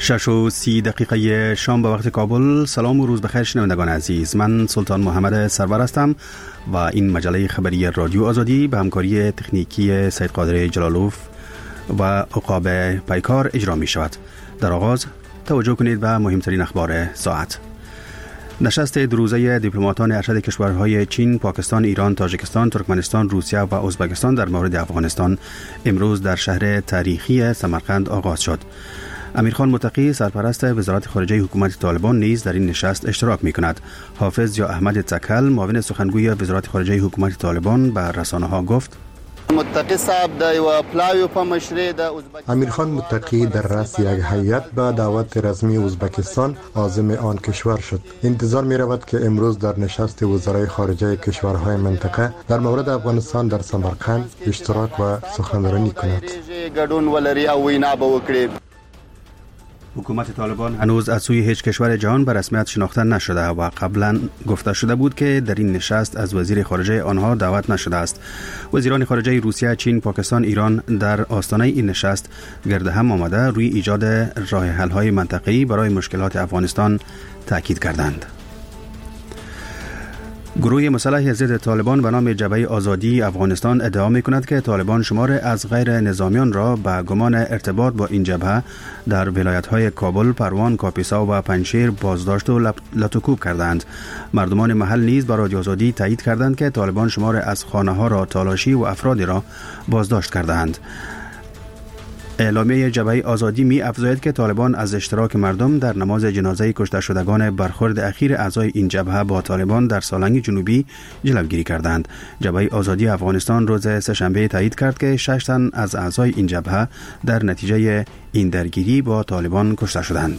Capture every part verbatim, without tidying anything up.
شش و سی دقیقه شام به وقت کابل. سلام و روز بخیر شنوندگان عزیز، من سلطان محمد سرور هستم و این مجله خبری رادیو آزادی به همکاری تکنیکی سید قادر جلالوف و عقاب پیکار اجرا می شود. در آغاز توجه کنید به مهمترین اخبار ساعت. نشست دو روزه دیپلماتان ارشد کشورهای چین، پاکستان، ایران، تاجیکستان، ترکمنستان، روسیه و ازبکستان در مورد افغانستان امروز در شهر تاریخی سمرقند آغاز شد. امیرخان متقی سرپرست وزارت خارجه حکومت طالبان نیز در این نشست اشتراک می کند. حافظ یا احمد تکل، معاون سخنگوی وزارت خارجه حکومت طالبان، به رسانه ها گفت: متقی صاحب د یو پلاوی په مشرۍ د امیرخان متقی در رأس یک هیئت به دعوت رسمی ازبکستان عازم آن کشور شد. انتظار می رود که امروز در نشست وزرای خارجه کشورهای منطقه در مورد افغانستان در سمرقند اشتراک و سخنرانی کند. ګډون ولري او وینا به وکړي. حکومت طالبان هنوز از سوی هیچ کشور جهان به رسمیت شناخته نشده و قبلا گفته شده بود که در این نشست از وزیر خارجه آنها دعوت نشده است. وزیران خارجه روسیه، چین، پاکستان، ایران در آستانه این نشست گرد هم آمده روی ایجاد راه حل های منطقه‌ای برای مشکلات افغانستان تاکید کردند. گروه مسلح ضد طالبان به نام جبهه آزادی افغانستان ادعا می کند که طالبان شمار از غیر نظامیان را به گمان ارتباط با این جبهه در ولایت‌های کابل، پروان، کاپیسا و پنجشیر بازداشت و لطوکوب کردند. مردمان محل نیز به رادیو آزادی تایید کردند که طالبان شمار از خانه‌ها را تالاشی و افرادی را بازداشت کردند. اعلامیه جبهه آزادی می افزاید که طالبان از اشتراک مردم در نماز جنازه کشته شدگان برخورد اخیر اعضای این جبهه با طالبان در سالنگ جنوبی جلوگیری کردند. جبهه آزادی افغانستان روز سه‌شنبه تایید کرد که شش تن از اعضای این جبهه در نتیجه این درگیری با طالبان کشته شدند.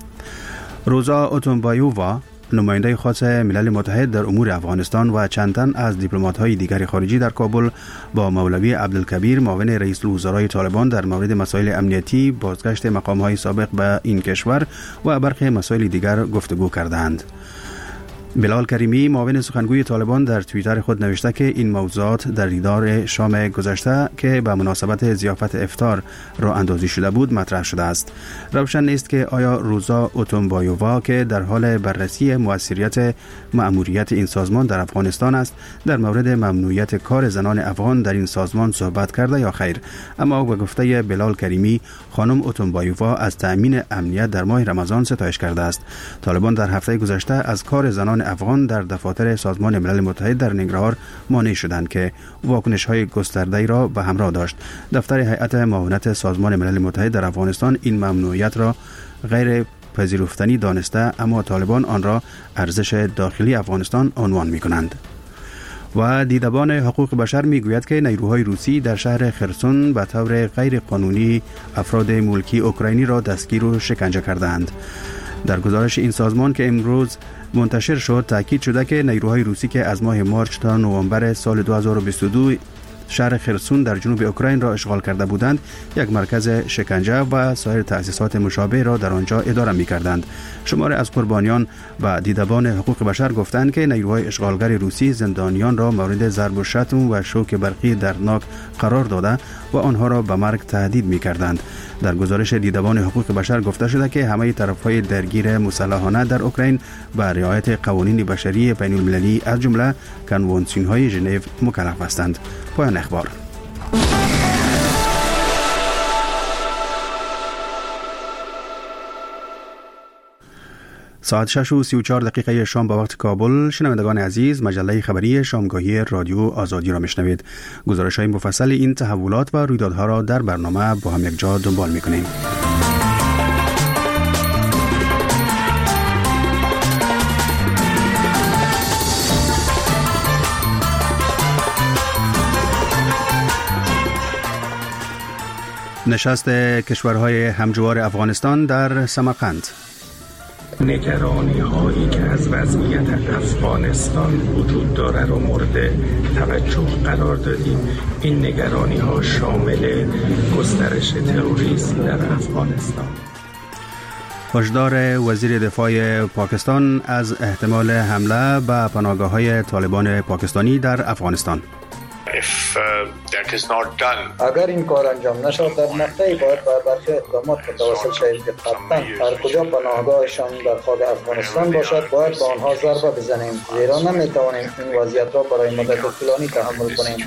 روزا اوتونبایووا، نماینده خاص ملل متحد در امور افغانستان و چند تن از دیپلمات‌های دیگر خارجی در کابل با مولوی عبدالکبیر، معاون رئیس الوزرای طالبان، در مورد مسائل امنیتی، بازگشت مقام‌های سابق به این کشور و برخی مسائل دیگر گفتگو کردند. بلال کریمی، معاون سخنگوی طالبان، در توییتر خود نوشته که این موضوعات در دیدار شام گذشته که به مناسبت ضیافت افطار راه اندازی شده بود مطرح شده است. روشن نیست که آیا روزا اوتونبایووا که در حال بررسی مؤثریت مأموریت این سازمان در افغانستان است در مورد ممنوعیت کار زنان افغان در این سازمان صحبت کرده یا خیر. اما به گفته بلال کریمی، خانم اوتونبایووا از تأمین امنیت در ماه رمضان ستایش کرده است. طالبان در هفته گذشته از کار زنان افغان در دفاتر سازمان ملل متحد در ننگرهار مانع شدند که واکنش‌های گسترده‌ای را به همراه داشت. دفتر هیئت معاونت سازمان ملل متحد در افغانستان این ممنوعیت را غیر پذیرفتنی دانسته، اما طالبان آن را ارزش داخلی افغانستان عنوان می‌کنند. و دیدبان حقوق بشر میگوید که نیروهای روسی در شهر خرسون به طور غیر قانونی افراد ملکی اوکراینی را دستگیر و شکنجه کردند. در گزارش این سازمان که امروز منتشر شد تاکید شده که نیروهای روسی که از ماه مارچ تا نوامبر سال دو هزار و بیست و دو شهر خرسون در جنوب اوکراین را اشغال کرده بودند، یک مرکز شکنجه و سایر تأسیسات مشابه را در آنجا اداره می‌کردند. شمار از قربانیان و دیدبان حقوق بشر گفتند که نیروهای اشغالگر روسی زندانیان را مورد ضرب و شتم و شوک برقی دردناک قرار داده و آنها را به مرگ تهدید می‌کردند. در گزارش دیدبان حقوق بشر گفته شده که همه طرف‌های درگیر مسلحانه در اوکراین به رعایت قوانین بشری بین‌المللی از جمله کنوانسیون‌های ژنو مکلف هستند. پایان اخبار. ساعت شش و سی و چهار دقیقه شام به وقت کابل. شنوندگان عزیز، مجله خبری شامگاهی رادیو آزادی را میشنوید. گزارش‌های مفصل این تحولات و رویدادها را در برنامه با هم یک جا دنبال میکنیم. نشست کشورهای همجوار افغانستان در سمرقند. نگرانی هایی که از وضعیت افغانستان وجود داره رو مورد توجه قرار دادیم. این نگرانی ها شامل گسترش تروریسم در افغانستان. هشدار وزیر دفاع پاکستان از احتمال حمله به پناهگاه‌های طالبان پاکستانی در افغانستان. if uh, that is not done. اگر این کار انجام نشود در مقطعی باید بر برخی اقدامات متوسل شویم که قطعا هر کجا پناهگاهشان در خاک افغانستان باشد باید با آنها ضربه بزنیم، زیرا نمیتوانیم این وضعیت را برای مدت طولانی تحمل کنیم.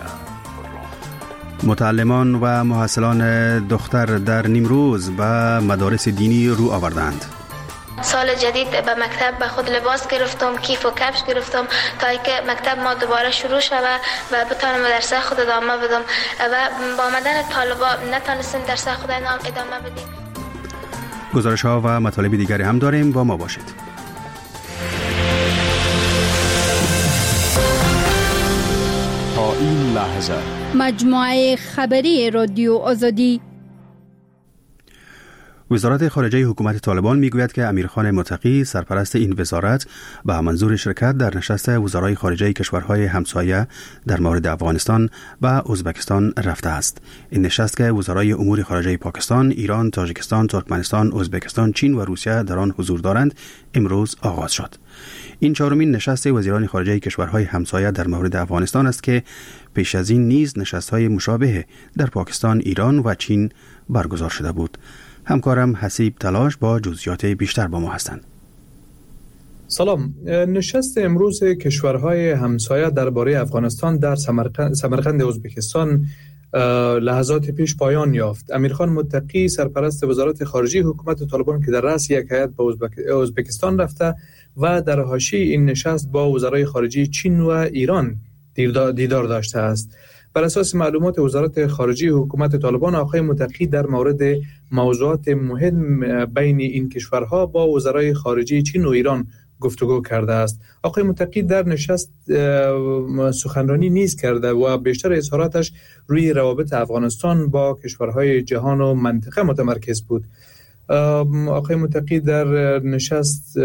متعلمان و محصلان دختر در نیمروز به مدارس دینی رو آوردند. سال جدید به مکتب به خود لباس گرفتم، کیف و کفش گرفتم تا اینکه مکتب ما دوباره شروع شود و بتونم درس خود ادامه بدم و با آمدن طالبان نتونستیم درس خود ادامه بدیم. گزارش ها و مطالب دیگری هم داریم، با ما باشید. تا این لحظه مجموعه خبری رادیو آزادی. وزارت خارجه حکومت طالبان میگوید که امیرخان متقی سرپرست این وزارت به منظور شرکت در نشست وزرای خارجه کشورهای همسایه در مورد افغانستان و ازبکستان رفته است. این نشست که وزرای امور خارجه پاکستان، ایران، تاجیکستان، ترکمنستان، ازبکستان، چین و روسیه در آن حضور دارند امروز آغاز شد. این چهارمین نشست وزیران خارجه کشورهای همسایه در مورد افغانستان است که پیش از این نیز نشست‌های مشابه در پاکستان، ایران و چین برگزار شده بود. همکارم حسیب تلاش با جزئیات بیشتر با ما هستند. سلام. نشست امروز کشورهای همسایه درباره افغانستان در سمرقند ازبکستان لحظات پیش پایان یافت. امیرخان متقی سرپرست وزارت خارجه حکومت طالبان که در رأس یک هیئت به ازبکستان رفته و در حاشیه این نشست با وزرای خارجه چین و ایران دیدار داشته است. بر اساس معلومات وزارت خارجه حکومت طالبان، آقای متقی در مورد موضوعات مهم بین این کشورها با وزرای خارجه چین و ایران گفتگو کرده است. آقای متقی در نشست سخنرانی نیز کرده و بیشتر اظهاراتش روی روابط افغانستان با کشورهای جهان و منطقه متمرکز بود. آقای متقی در نشست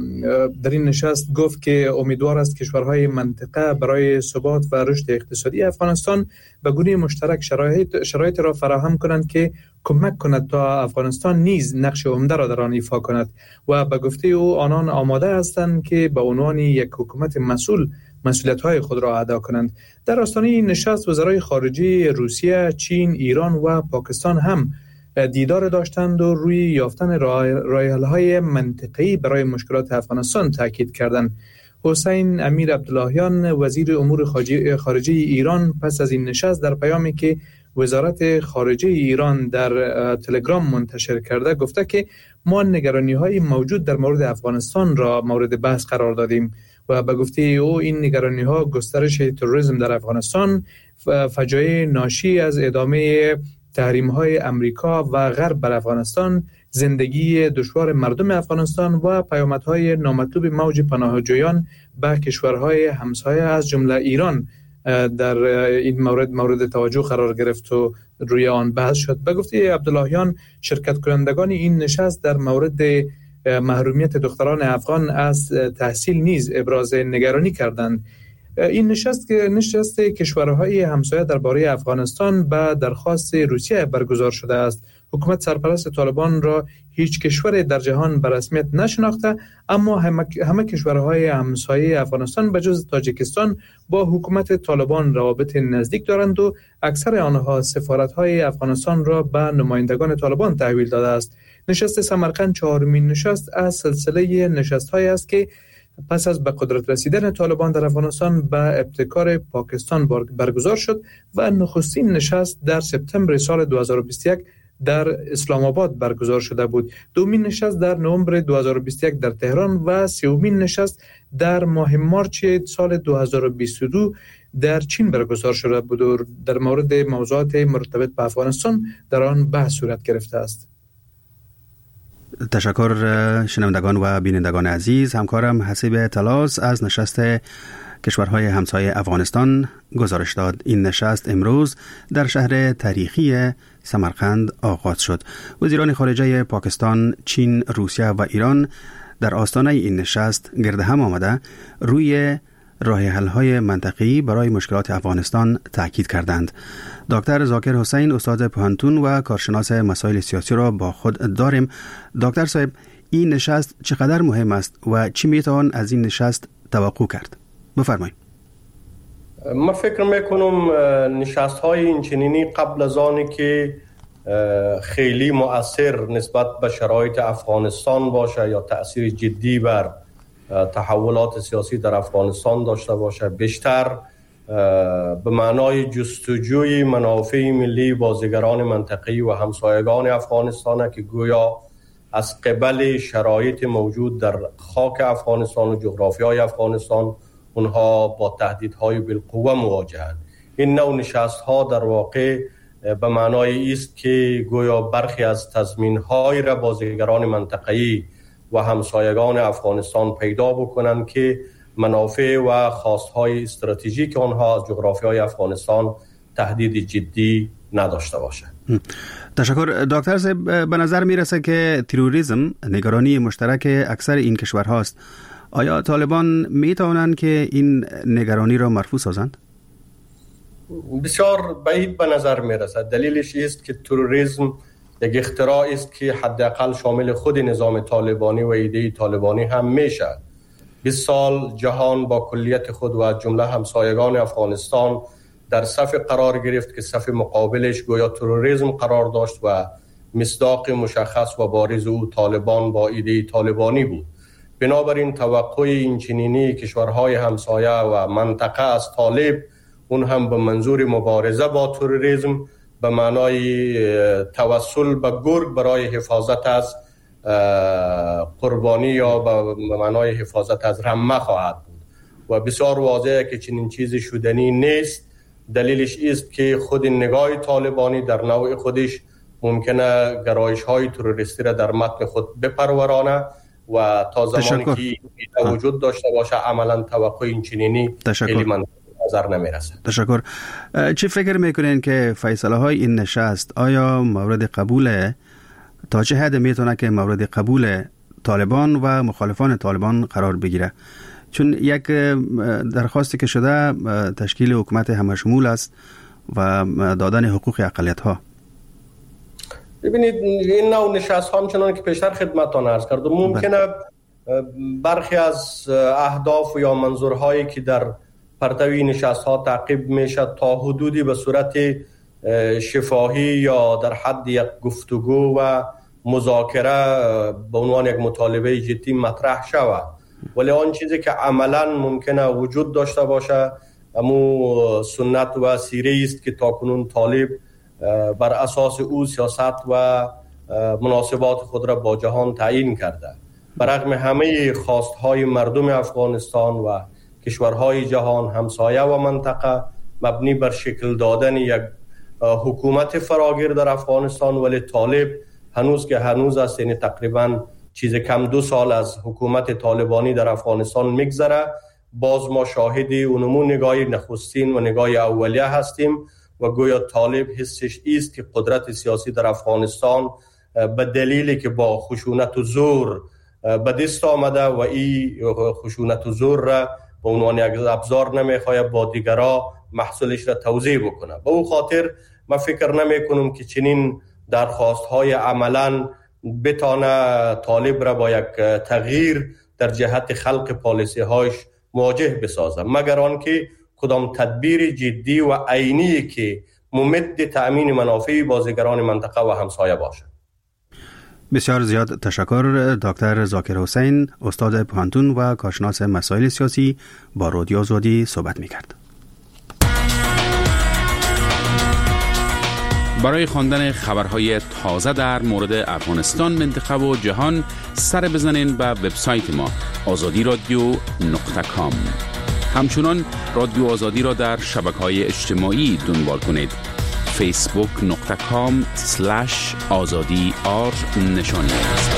در این نشست گفت که امیدوار است کشورهای منطقه برای ثبات و رشد اقتصادی افغانستان به گونه مشترک شرایط شرایط را فراهم کنند که کمک کند تا افغانستان نیز نقش عمده را در آن ایفا کند و به گفته او آنان آماده هستند که به عنوان یک حکومت مسئول مسئولیت‌های خود را ادا کنند. در آستانه این نشست وزرای خارجه روسیه، چین، ایران و پاکستان هم دیدار داشتند و روی یافتن راه‌حل‌های منطقه‌ای برای مشکلات افغانستان تاکید کردند. حسین امیر عبداللهیان وزیر امور خارجه ایران پس از این نشست در پیامی که وزارت خارجه ایران در تلگرام منتشر کرده گفته که ما نگرانی‌های موجود در مورد افغانستان را مورد بحث قرار دادیم و به گفته او این نگرانی‌ها گسترش تروریسم در افغانستان، فجایع ناشی از ادامه تحریم‌های امریکا و غرب بر افغانستان، زندگی دشوار مردم افغانستان و پیامدهای نامطلوب موج پناهجویان به کشورهای همسایه از جمله ایران در این مورد مورد توجه قرار گرفت و روی آن بحث شد. به گفته عبداللهیان شرکت کنندگان این نشست در مورد محرومیت دختران افغان از تحصیل نیز ابراز نگرانی کردند. این نشست که نشست کشورهای همسایه درباره افغانستان به درخواست روسیه برگزار شده است. حکومت سرپرست طالبان را هیچ کشور در جهان به رسمیت نشناخته، اما همه, همه کشورهای همسایه افغانستان به جز تاجیکستان با حکومت طالبان روابط نزدیک دارند و اکثر آنها سفارت‌های افغانستان را به نمایندگان طالبان تحویل داده است. نشست سمرقند چهارمین نشست از سلسله نشست‌هایی است که پس از به قدرت رسیدن طالبان در افغانستان به ابتکار پاکستان برگزار شد و نخستین نشست در سپتامبر سال دو هزار و بیست و یک در اسلام آباد برگزار شده بود. دومین نشست در نوامبر دو هزار و بیست و یک در تهران و سومین نشست در ماه مارچ سال دو هزار و بیست و دو در چین برگزار شده بود و در مورد موضوعات مرتبط به افغانستان در آن بحث صورت گرفته است. تشکر شنوندگان و بینندگان عزیز. همکارم حسیب تلاس از نشست کشورهای همسایه افغانستان گزارش داد. این نشست امروز در شهر تاریخی سمرقند آغاز شد. وزیران خارجه پاکستان، چین، روسیه و ایران در آستانه این نشست گرد هم آمده روی راه حل‌های منطقی برای مشکلات افغانستان تاکید کردند. دکتر ذاکر حسین استاد پوهنتون و کارشناس مسائل سیاسی را با خود داریم. دکتر صاحب، این نشست چقدر مهم است و چی میتوان از این نشست توقع کرد؟ بفرمایید. من فکر میکنم نشست های اینچنینی قبل از آنی که خیلی مؤثر نسبت به شرایط افغانستان باشه یا تأثیر جدی بر تحولات سیاسی در افغانستان داشته باشه، بیشتر به معنای جستجوی منافع ملی بازیگران منطقه‌ای و همسایگان افغانستان که گویا از قبل شرایط موجود در خاک افغانستان و جغرافیای افغانستان اونها با تهدیدهای بالقوه مواجهند. این نوع نشست‌ها در واقع به معنای است که گویا برخی از تضمین‌های را بازیگران منطقه‌ای و همسایگان افغانستان پیدا بکنند که منافع و خواست‌های استراتژیک آنها از جغرافیای افغانستان تهدید جدی نداشته باشند. تشکر دکتر صاحب. به نظر میرسه که تروریسم نگرانی مشترک اکثر این کشورهاست. آیا طالبان میتوانند که این نگرانی را مرفوع سازند؟ بسیار بعید به نظر میرسه. دلیلش است که تروریسم یک اختراع است که حداقل شامل خود نظام طالبانی و ایده طالبانی هم میشه. بیست سال جهان با کلیت خود و از جمله همسایگان افغانستان در صف قرار گرفت که صف مقابلش گویا تروریسم قرار داشت و مصداق مشخص و بارز او طالبان با ایده طالبانی بود. بنابراین توقع این چنینی کشورهای همسایه و منطقه از طالب، اون هم به منظور مبارزه با تروریسم به معنای توسل به گرگ برای حفاظت از قربانی یا به معنای حفاظت از رمه خواهد بود و بسیار واضحه که چنین چیزی شدنی نیست. دلیلش است که خود نگاه طالبانی در نوع خودش ممکنه گرایش های تروریستی را در متن خود بپرورانه و تا زمانی که این وجود داشته باشه عملا توقع این چنینی خیلی من نظر نمیرسه. تشکر. چی فکر میکنین که فیصله های این نشست آیا مورد قبول، تا چه حد میتونه که مورد قبول طالبان و مخالفان طالبان قرار بگیره؟ چون یک درخواستی که شده تشکیل حکومت همشمول است و دادن حقوق اقلیت ها. ببینید این نوع نشست ها همچنان که پیشتر خدمتتان عرض کردم ممکنه برخی از اهداف یا منظورهایی که در پرتوی نشست ها تعقیب میشه تا حدودی به صورت شفاهی یا در حد یک گفتگو و مذاکره به عنوان یک مطالبه جدی مطرح شود، ولی آن چیزی که عملا ممکنه وجود داشته باشه امو سنت و سیره است که تاکنون طالب بر اساس او سیاست و مناسبات خود را با جهان تعیین کرده. برغم همه خواستهای مردم افغانستان و کشورهای جهان همسایه و منطقه مبنی بر شکل دادن یک حکومت فراگیر در افغانستان، ولی طالب هنوز که هنوز است، یعنی تقریبا چیز کم دو سال از حکومت طالبانی در افغانستان میگذره، باز ما شاهد اونمو نگاه نخستین و نگاه اولیه هستیم و گویا طالب حسش است که قدرت سیاسی در افغانستان به دلیلی که با خشونت و زور به دست آمده و این خشونت و زور را به عنوان یک ابزار نمیخواه با دیگرها محصولش را توزیع بکنه. به او خاطر من فکر نمی کنم که چنین درخواست های عملا بتانه طالب را با یک تغییر در جهت خلق پالیسی هایش مواجه بسازه، مگر آنکه کدام تدبیر جدی و عینی که ممد تأمین منافع بازیگران منطقه و همسایه باشد. بسیار زیاد تشکر. دکتر ذاکر حسین، استاد پوهنتون و کارشناس مسائل سیاسی، با رادیو آزادی صحبت می‌کرد. برای خواندن خبرهای تازه در مورد افغانستان، منطقه و جهان سر بزنین به وبسایت ما آزادی رادیو نقطه کام. همچنان رادیو آزادی را در شبکه‌های اجتماعی دنبال کنید. فیسبوک نقطه کام سلش آزادی آر نشانی است.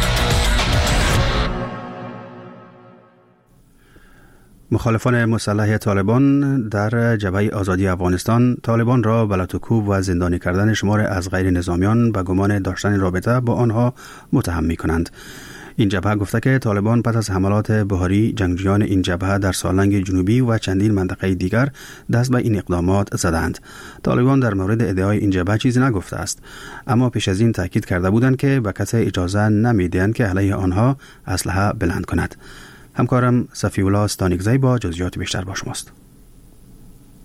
مخالفان مسلح طالبان در جبهه آزادی افغانستان طالبان را به لطوکوب و زندانی کردن شمار از غیر نظامیان به گمان داشتن رابطه با آنها متهم می کنند. این جبهه گفته که طالبان پس از حملات بهاری جنگجویان این جبهه در سالنگ جنوبی و چندین منطقه دیگر دست به این اقدامات زدند. طالبان در مورد ادعای این جبهه چیزی نگفته است، اما پیش از این تاکید کرده بودند که به کسی اجازه نمیدهند که علیه آنها اسلحه بلند کند. همکارم صفی الله استانیکزی با جزئیات بیشتر با شماست.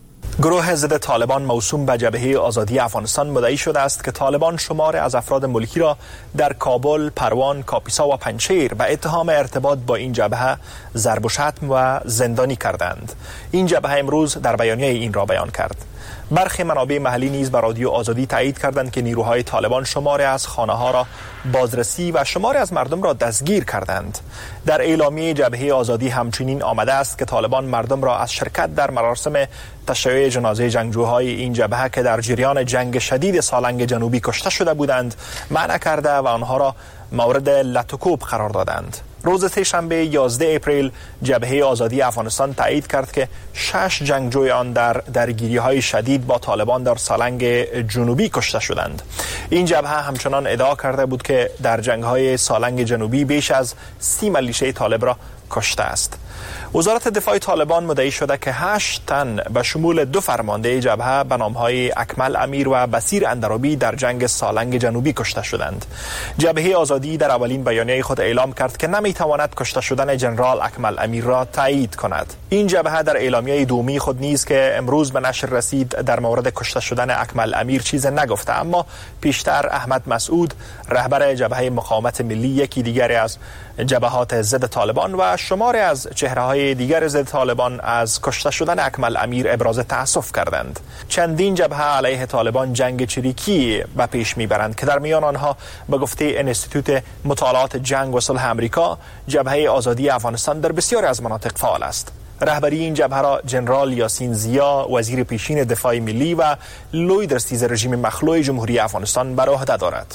گروه ضد طالبان موسوم به جبهه آزادی افغانستان مدعی شده است که طالبان شمار از افراد ملکی را در کابل، پروان، کاپیسا و پنجشیر به اتهام ارتباط با این جبهه ضرب و شتم و زندانی کردند. این جبهه امروز در بیانیه این را بیان کرد. برخی منابع محلی نیز به رادیو آزادی تایید کردند که نیروهای طالبان شماری از خانه‌ها را بازرسی و شماری از مردم را دستگیر کردند. در اعلامیه جبهه آزادی همچنین آمده است که طالبان مردم را از شرکت در مراسم تشییع جنازه جنگجوهای این جبهه که در جریان جنگ شدید سالنگ جنوبی کشته شده بودند منع کرده و آنها را مورد لطوکوب قرار دادند. روز سه‌شنبه یازده اپریل جبهه آزادی افغانستان تایید کرد که شش جنگجوی آن در درگیری‌های شدید با طالبان در سالنگ جنوبی کشته شدند. این جبهه همچنان ادعا کرده بود که در جنگ‌های سالنگ جنوبی بیش از سی ملیشه طالب را کشته است. وزارت دفاع طالبان مدعی شده که هشت تن به شمول دو فرمانده جبهه به نام‌های اکمل امیر و بصیر اندرابی در جنگ سالنگ جنوبی کشته شدند. جبهه آزادی در اولین بیانیه خود اعلام کرد که نمی‌تواند کشته شدن ژنرال اکمل امیر را تایید کند. این جبهه در اعلامیه دومی خود نیز که امروز به نشر رسید در مورد کشته شدن اکمل امیر چیز نگفته، اما پیشتر احمد مسعود رهبر جبهه مقاومت ملی یکی دیگر از جبهات ضد طالبان و شماری از چهره‌های دیگر ضد طالبان از کشته شدن اکمل امیر ابراز تأسف کردند. چندین جبهه علیه طالبان جنگ چریکی به پیش میبرند که در میان آنها به گفته انستیتوت مطالعات جنگ و صلح آمریکا جبهه آزادی افغانستان در بسیاری از مناطق فعال است. رهبری این جبهه را ژنرال یاسین زیا وزیر پیشین دفاع ملی و لوی درستیز رژیم مخلوع جمهوری افغانستان بر عهده دارد.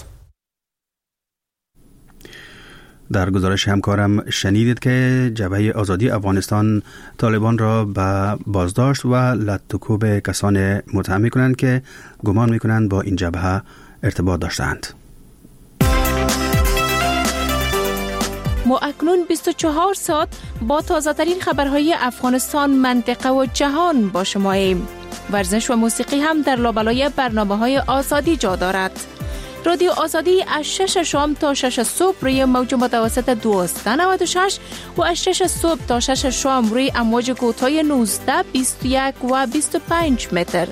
در گزارش همکارم شنیدید که جبهه آزادی افغانستان طالبان را به بازداشت و لطوکوب کسان متهم می‌کنند که گمان می‌کنند با این جبهه ارتباط داشتند. ما اکنون بیست و چهار ساعت با تازه‌ترین خبرهای افغانستان، منطقه و جهان با شماییم. ورزش و موسیقی هم در لابلای برنامه‌های آزادی جا دارد. رادیو آزادی از شش شام تا شش صبح روی موج متوسط دویست و نود و شش و از شش صبح تا شش شام روی امواج کوتاه نوزده، بیست و یک و بیست و پنج متر.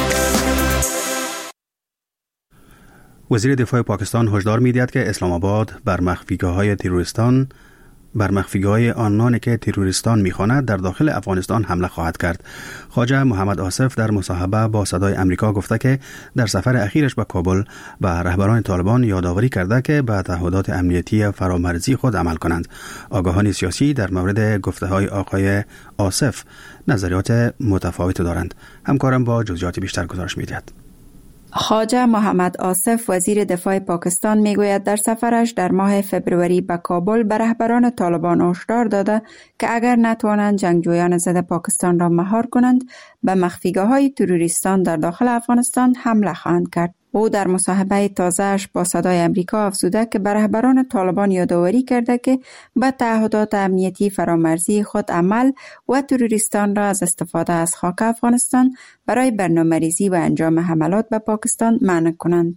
وزیر دفاع پاکستان هشدار می‌دهد که اسلام آباد بر مخفیگاه‌های تروریستان بر مخفیگاه‌های آنانی که تروریستان می‌خواند در داخل افغانستان حمله خواهد کرد. خواجه محمد آصف در مصاحبه با صدای امریکا گفته که در سفر اخیرش به کابل به رهبران طالبان یادآوری کرده که به تعهدات امنیتی فرامرزی خود عمل کنند. آگاهان سیاسی در مورد گفته‌های آقای آصف نظریات متفاوت دارند. همکارم با جزئیات بیشتر گزارش می‌دهد. خواجه محمد آصف وزیر دفاع پاکستان میگوید در سفرش در ماه فبروری به کابل به رهبران طالبان هشدار داده که اگر نتوانند جنگجویان ضد پاکستان را مهار کنند به مخفیگاه‌های تروریستان در داخل افغانستان حمله خواهند کرد. او در مصاحبه تازه‌اش با صدای امریکا افزوده که به رهبران طالبان یادآوری کرده که به تعهدات امنیتی فرامرزی خود عمل و تروریستان را از استفاده از خاک افغانستان برای برنامه‌ریزی و انجام حملات به پاکستان منع کنند.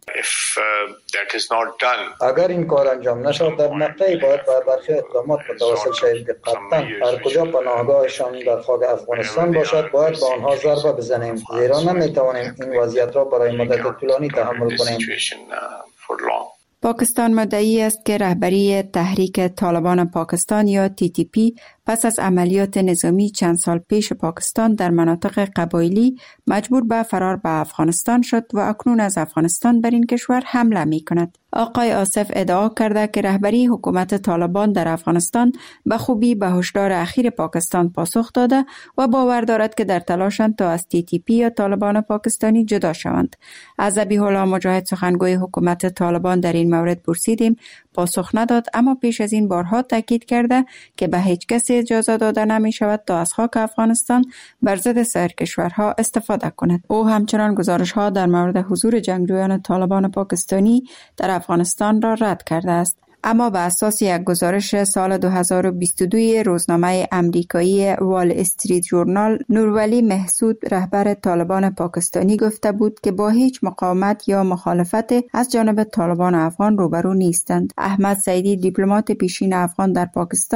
اگر این کار انجام نشد در مقطعی باید به برخی اقدامات متوسل شویم که قطعاً هر کجا پناهگاهشان در خاک افغانستان باشد باید به آنها ضربه بزنیم، زیرا نمیتوانیم این وضعیت را برای مدت طولانی تحمل کنیم. پاکستان مدعی است که رهبری تحریک طالبان پاکستان یا تی تی پی پس از عملیات نظامی چند سال پیش پاکستان در مناطق قبایلی مجبور به فرار به افغانستان شد و اکنون از افغانستان بر این کشور حمله می کند. آقای آصف ادعا کرده که رهبری حکومت طالبان در افغانستان به خوبی به هشدار اخیر پاکستان پاسخ داده و باور دارد که در تلاشند تا از تی تی پی یا طالبان پاکستانی جدا شوند. از ذبیح الله مجاهد سخنگوی حکومت طالبان در این مورد پرسیدیم، پاسخ نداد، اما پیش از این بارها تاکید کرده که به هیچ کسی اجازه داده نمی شود تا از خاک افغانستان بر ضد سایر کشورها استفاده کند. او همچنان گزارش ها در مورد حضور جنگجویان طالبان پاکستانی در افغانستان را رد کرده است. اما به اساس یک گزارش سال دو هزار و بیست و دو روزنامه امریکایی وال استریت ژورنال، نورولی محسود رهبر طالبان پاکستانی گفته بود که با هیچ مقاومت یا مخالفت از جانب طالبان افغان روبرو نیستند. احمد سعیدی دیپلمات پیشین افغان در پاکستان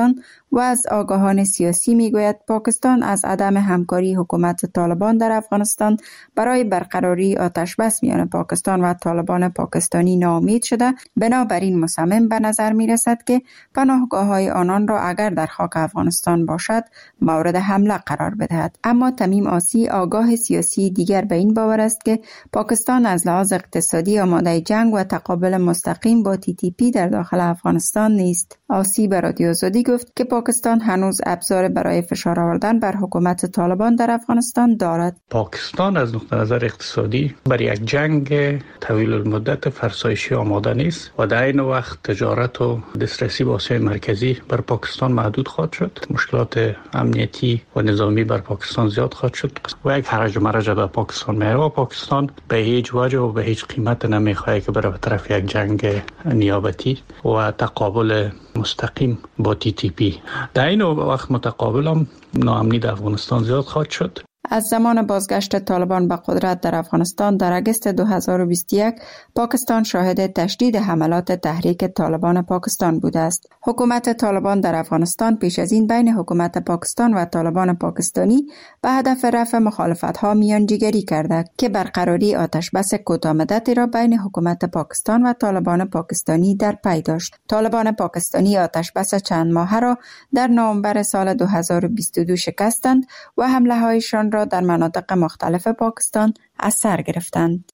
و از آگاهان سیاسی میگوید پاکستان از عدم همکاری حکومت طالبان در افغانستان برای برقراری آتش بس میان پاکستان و طالبان پاکستانی ناامید شده. بنابراین مصمم به نظر می رسد که پناهگاه‌های آنان را اگر در خاک افغانستان باشد مورد حمله قرار بدهد. اما تمیم آسی آگاه سیاسی دیگر به این باور است که پاکستان از لحاظ اقتصادی آماده جنگ و تقابل مستقیم با تی تی پی در داخل افغانستان نیست. آسی به رادیو آزادی گفت که پاکستان هنوز ابزار برای فشار آوردن بر حکومت طالبان در افغانستان دارد. پاکستان از نقطه نظر اقتصادی برای یک جنگ طویل المدت فرسایشی آماده نیست و در این وقت تجارت و دسترسی به آسیای مرکزی بر پاکستان محدود خواهد شد. مشکلات امنیتی و نظامی بر پاکستان زیاد خواهد شد و یک حرج و مرج به پاکستان میاره و پاکستان به هیچ وجه و به هیچ قیمت نمیخواهد که بره به طرف یک جنگ نیابتی و تقابل مستقیم با تی تی پی. در این وقت متقابل هم ناامنی در افغانستان زیاد خواهد شد. از زمان بازگشت طالبان به قدرت در افغانستان در اگست دو هزار و بیست و یک پاکستان شاهد تشدید حملات تحریک طالبان پاکستان بوده است. حکومت طالبان در افغانستان پیش از این بین حکومت پاکستان و طالبان پاکستانی به هدف رفع مخالفت‌ها میانجیگری کرده که برقراری آتش بس کوتاه‌مدتی را بین حکومت پاکستان و طالبان پاکستانی در پی داشت. طالبان پاکستانی آتش بس چند ماهه را در نوامبر سال دو هزار و بیست و دو شکستند و حمله‌هایشان را در مناطق مختلف پاکستان از سر گرفتند.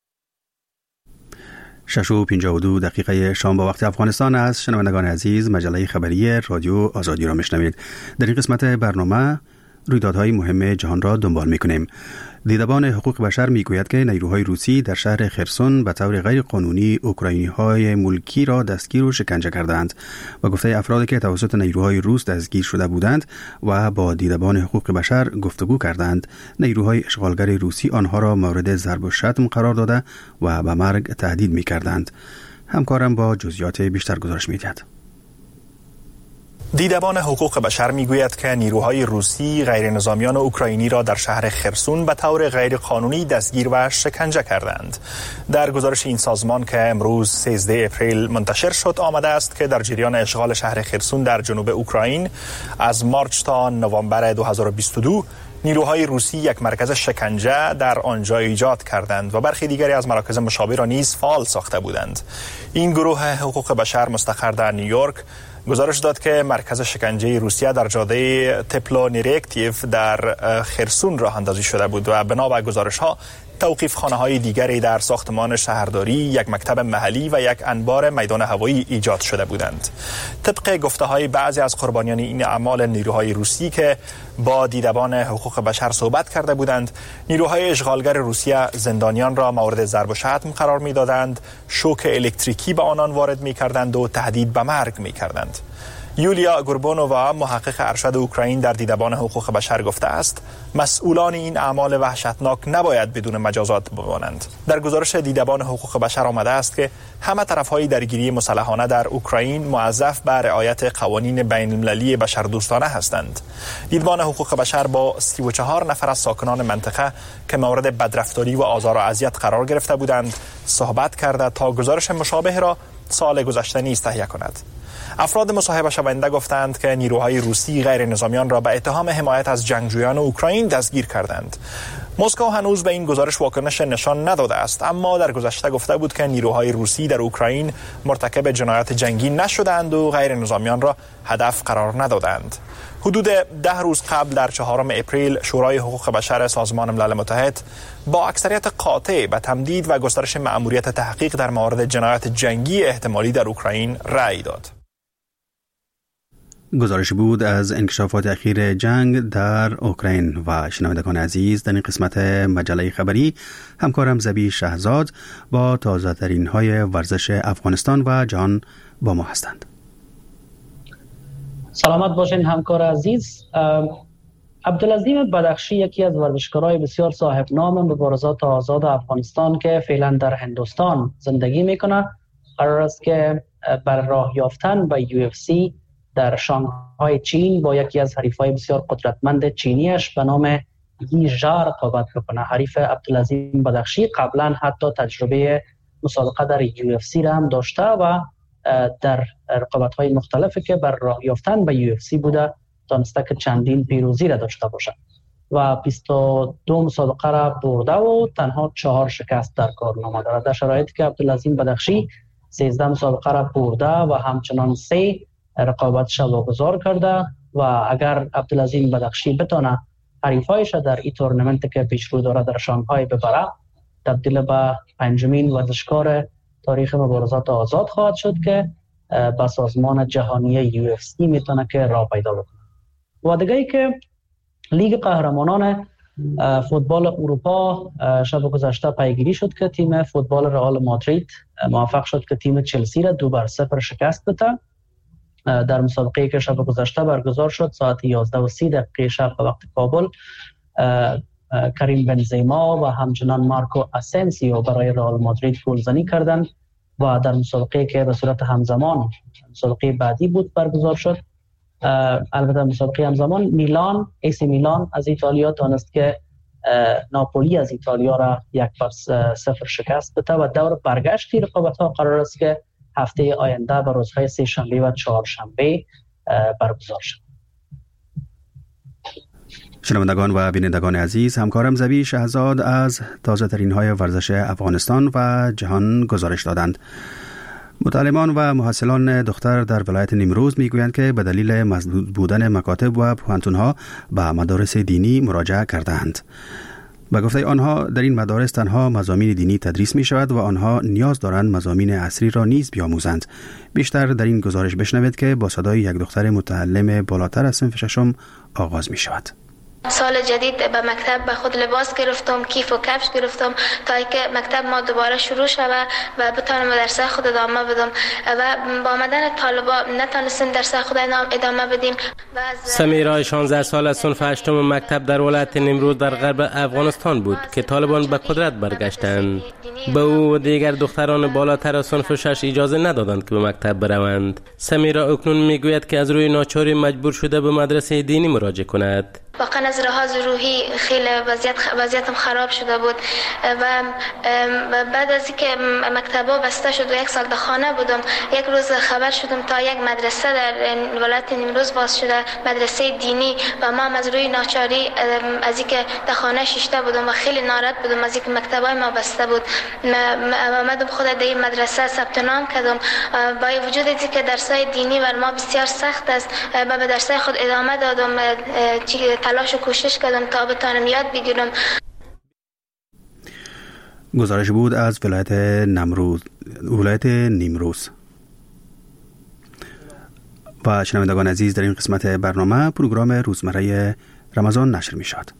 شش و پنجاه و دو دقیقه شام با وقت افغانستان است. شنوندگان عزیز، مجله خبری رادیو آزادی را میشنوید. در این قسمت برنامه رویدادهای مهم جهان را دنبال میکنیم. دیدبان حقوق بشر میگوید که نیروهای روسی در شهر خرسون به طور غیر قانونی اوکراینی‌های ملکی را دستگیر و شکنجه کردند و گفته افرادی که توسط نیروهای روس دستگیر شده بودند و با دیدبان حقوق بشر گفتگو کردند، نیروهای اشغالگر روسی آنها را مورد ضرب و شتم قرار داده و به مرگ تهدید می‌کردند. همکارم با جزئیات بیشتر گزارش می‌دهد. دیدبان حقوق بشر میگوید که نیروهای روسی غیر نظامیان اوکراینی را در شهر خرسون به طور غیر قانونی دستگیر و شکنجه کردند. در گزارش این سازمان که امروز سیزده اپریل منتشر شد آمده است که در جریان اشغال شهر خرسون در جنوب اوکراین از مارچ تا نوامبر دو هزار و بیست و دو نیروهای روسی یک مرکز شکنجه در آنجا ایجاد کردند و برخی دیگری از مراکز مشابه را نیز فعال ساخته بودند. این گروه حقوق بشر مستقر در نیویورک گزارش داد که مرکز شکنجه روسیه در جاده تپلونیرکتیف در خرسون راه اندازی شده بود و بنا به گزارش‌ها توقیف خانه‌های دیگری در ساختمان شهرداری، یک مکتب محلی و یک انبار میدان هوایی ایجاد شده بودند. طبق گفته‌های بعضی از قربانیان این اعمال نیروهای روسی که با دیدبان حقوق بشر صحبت کرده بودند، نیروهای اشغالگر روسیه زندانیان را مورد ضرب و شتم قرار می‌دادند، شوک الکتریکی به آنان وارد می‌کردند و تهدید به مرگ می‌کردند. یولیا گوربونووا محقق ارشد اوکراین در دیدبان حقوق بشر گفته است مسئولان این اعمال وحشتناک نباید بدون مجازات بمانند. در گزارش دیدبان حقوق بشر آمده است که همه طرف‌های درگیری مسلحانه در اوکراین موظف به رعایت قوانین بین‌المللی بشردوستانه هستند. دیدبان حقوق بشر با سی و چهار نفر از ساکنان منطقه که مورد بدرفتاری و آزار و اذیت قرار گرفته بودند صحبت کرده تا گزارش مشابه را سال گذشته نیز تهیه کند. افراد مصاحبه شونده گفتند که نیروهای روسی غیر نظامیان را به اتهام حمایت از جنگجویان اوکراین دستگیر کردند. مسکو هنوز به این گزارش واکنش نشان نداده است، اما در گذشته گفته بود که نیروهای روسی در اوکراین مرتکب جنایات جنگی نشدند و غیر نظامیان را هدف قرار ندادند. حدود ده روز قبل در چهارم اپریل شورای حقوق بشر سازمان ملل متحد با اکثریت قاطع به تمدید و گسترش مأموریت تحقیق در مورد جنایات جنگی احتمالی در اوکراین رأی داد. گزارش بود از انکشافات اخیر جنگ در اوکراین و شنوندگان عزیز، در این قسمت مجله خبری همکارم زبی شهزاد با تازه ترین های ورزش افغانستان و جهان با ما هستند. سلامت باشین همکار عزیز. عبدالعظیم بدخشی یکی از ورزشکارای بسیار صاحب نام مبارزات آزاد افغانستان که فعلا در هندوستان زندگی میکنه قرار است که بر راه یافتن به یو اف سی در شانگهای چین با یکی از حریفای بسیار قدرتمند چینیش به نام یی ژا رقابت بکنه. حریف عبدالعظیم بدخشی قبلا حتی تجربه مسابقه در یو اف سی را هم داشته و در رقابت‌های مختلفی که بر راه یافتن به یو اف سی بوده دانسته که چندین پیروزی را داشته باشد و بیست و دو مسابقه را برده و تنها چهار شکست در کارنامه دارد. در شرایطی که عبدالعظیم بدخشی سیزده مسابقه را برده و همچنان سه رقابتش را واگذار کرده و اگر عبدالعظیم بدخشی بتونه حریفایش در این تورنمنت که پیش رو داره در شانگهای ببره، تبدیل به پنجمین ورزشکار تاریخ مبارزات آزاد خواهد شد که به سازمان جهانی یو اف سی میتونه که راه پیدا بکنه. و دیگه ای که لیگ قهرمانان فوتبال اروپا شب گذشته پیگیری شد که تیم فوتبال رئال مادرید موفق شد که تیم چلسی را دو بر صفر شکست بده. در مسابقه که شب گذشته برگزار شد ساعت یازده و سی دقیقه شب به وقت کابل، کریم بنزیما و همچنان مارکو اسنسیو برای رئال مادرید گلزنی کردند و در مسابقه که به صورت همزمان مسابقه بعدی بود برگزار شد، البته مسابقه همزمان میلان ایسی میلان از ایتالیا تانست که ناپولی از ایتالیا را یک بر صفر شکست بده و دور برگشتی رقابت‌ها قرار است که هفته آینده به روزهای سه شنبه و چهار شنبه برگزار شد. شنوندگان و بینندگان عزیز، همکارم زوی شهزاد از تازه ترین های ورزش افغانستان و جهان گزارش دادند. متعلمان و محصلان دختر در ولایت نیمروز میگویند که به دلیل مسدود بودن مکاتب و پوهنتون‌ها به مدارس دینی مراجعه کردند. به گفته آنها در این مدارس تنها مضامین دینی تدریس می شود و آنها نیاز دارند مضامین عصری را نیز بیاموزند. بیشتر در این گزارش بشنوید که با صدای یک دختر متعلم بالاتر از صنف ششم آغاز می شود. سال جدید به مکتب به خود لباس گرفتم، کیف و کفش گرفتم تا اینکه مکتب ما دوباره شروع شود و بتونم درس خود ادامه بدم و با آمدن طالبا نتونستیم درس خود ادامه بدیم. سمیرا شانزده سال از صنف هشتم مکتب در ولایت نیمروز در غرب افغانستان بود که طالبان به قدرت برگشتند. به او و دیگر دختران بالاتر از صنف شش اجازه ندادند که به مکتب بروند. سمیرا اکنون میگوید که از روی ناچاری مجبور شده به مدرسه دینی مراجعه کند. واقعا از لحاظ روحی خیلی وضعیت وضعیتم خراب شده بود و بعد از اینکه مکتبا بسته شد و یک سال در خانه بودم، یک روز خبر شدم تا یک مدرسه در ولایت نیمروز باز شده، مدرسه دینی، و ما از روی ناچاری از اینکه در خانه شیشته بودم و خیلی ناراحت بودم از اینکه مکتبای ما بسته بود، آمدم خود در این مدرسه ثبت نام کردم. با وجود اینکه درسای دینی بر ما بسیار سخت است، به درسای خود ادامه دادم، تلاش و کوشش کردم تا بتونم یاد بگیرم. گزارش بود از ولایت نمروز ولایت نیمروز. و شنوندگان عزیز، در این قسمت برنامه پروگرام روزمره رمضان نشر می شد.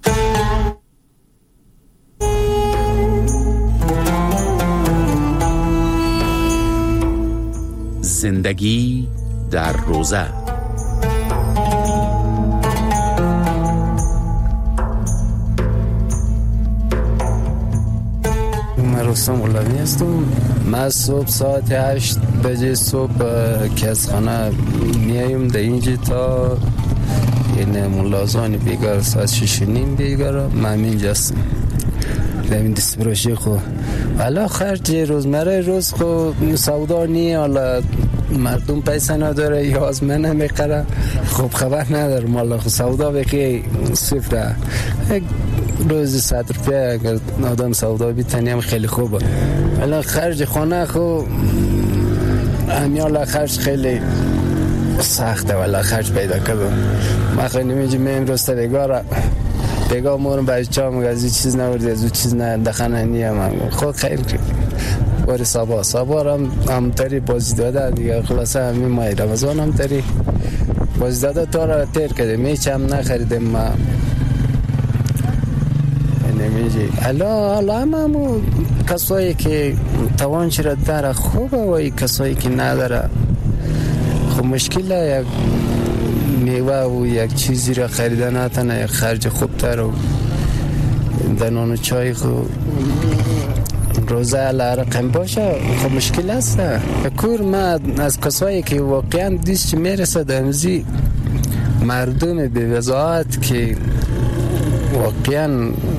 زندگی در روزه. من رستم غلامی هستم. من صبح ساعت هشت بجه صبح که از خانه میایم در اینجا تا این ملازان بیگار ساعت شش نیم بیگار من اینجا هستم در این دست بروشی خو. حالا خرج روزمره روز خو سودا نیه، حالا مردم پیسه نداره یا از من نمیقره، خب خبر نداره، مالا خو سودا بکی صفره. روزی صد روپیه اگر آدم سودا بیتنی هم خیلی خوبه. حالا خرج خانه خو همیالا خرج خیلی سخته، ولی خرج پیدا کردم. من خیلی نمیجی میم رسته بگاره بگاه مورم بچه ها مگه از این چیز نوردی، از این چیز دخنه نیم هم خود خیلی باری سابا سابا هم همتری بازی داده دیگه. خلاصه همین مای رمضان همتری بازی داده تا را تیر کده میچه هم نخریدیم ما نمیجی. حالا حالا هم همون کسایی که توانچی را داره خوبه و ای کسایی که نداره خب مشکله. یک میوه و یک چیزی را خریدن نتنه یک خرج خوبتر و دنان و چای خب روزه لرقم باشه خب مشکل است. کور ما از کسایی که واقعا دیست میرسه دمزی مردم به وضاحت که واقعا